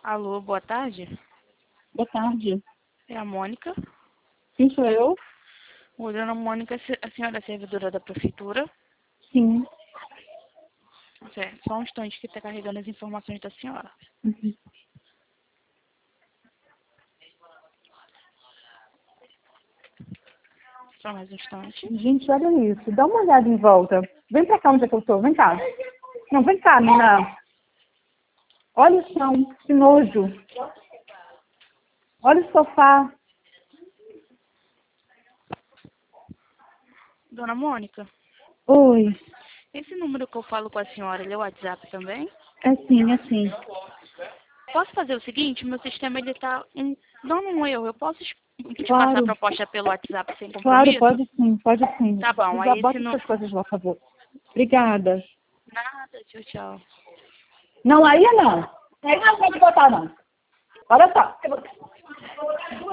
Alô, boa tarde. Boa tarde. É a Mônica. Sim, sou eu? Oi, dona Mônica, a senhora é servidora da prefeitura? Sim. Certo, só um instante que está carregando as informações da senhora. Uhum. Só mais um instante. Gente, olha isso. Dá uma olhada em volta. Vem pra cá onde é que eu tô. Vem cá. Não, vem cá, menina. Olha o chão. Que nojo. Olha o sofá. Dona Mônica, Oi. esse número que eu falo com a senhora, ele é o WhatsApp também? É sim, é sim. Posso fazer o seguinte? Meu sistema, ele tá dando um erro. Eu posso te passar a Claro. proposta pelo WhatsApp sem Claro, compromisso? pode sim. Pode sim. Tá bom, Já aí se bota não... essas coisas lá, por favor. Obrigada. Nada, tchau, tchau. Não, aí não. Aí não pode botar, não. Olha só.